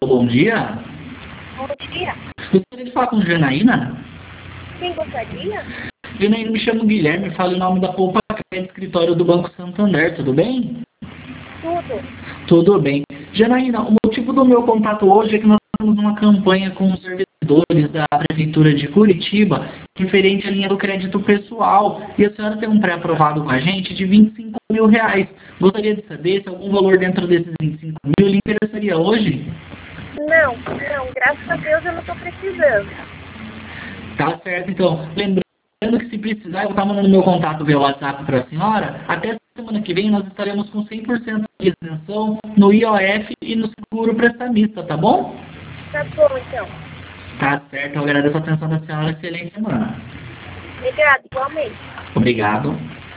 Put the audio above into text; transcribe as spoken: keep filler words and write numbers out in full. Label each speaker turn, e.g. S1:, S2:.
S1: bom dia.
S2: Bom dia.
S1: Gostaria de falar com Janaína?
S2: Quem gostaria?
S1: Janaína, me chamo Guilherme, falo em nome da Poupa Crédito Escritório do Banco Santander, tudo bem?
S2: Tudo.
S1: Tudo bem. Janaína, o motivo do meu contato hoje é que nós temos uma campanha com os servidores da Prefeitura de Curitiba referente à linha do crédito pessoal e a senhora tem um pré-aprovado com a gente de vinte e cinco mil reais. Gostaria de saber se algum valor dentro desses vinte e cinco mil lhe interessaria hoje?
S2: Não, não, graças a Deus eu não estou precisando.
S1: Tá certo, então. Lembrando que se precisar, eu vou estar mandando meu contato via WhatsApp para a senhora. Até semana que vem nós estaremos com cem por cento de isenção no I O F e no seguro prestamista, tá bom?
S2: Tá bom, então.
S1: Tá certo, eu agradeço a atenção da senhora. Excelente semana.
S2: Obrigada, igualmente.
S1: Obrigado.